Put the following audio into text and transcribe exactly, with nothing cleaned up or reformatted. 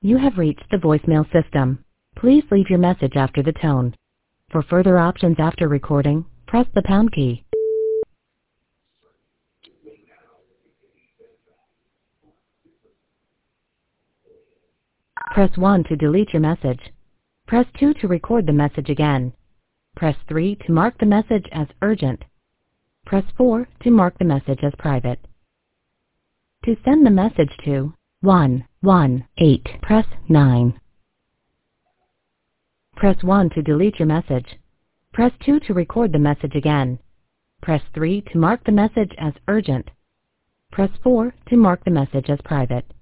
You have reached the voicemail system. Please leave your message after the tone. For further options after recording, press the pound key. Press one to delete your message. Press two to record the message again. Press three to mark the message as urgent. Press four to mark the message as private. To send the message to one one eight, press nine. Press one to delete your message. Press two to record the message again. Press three to mark the message as urgent. Press four to mark the message as private.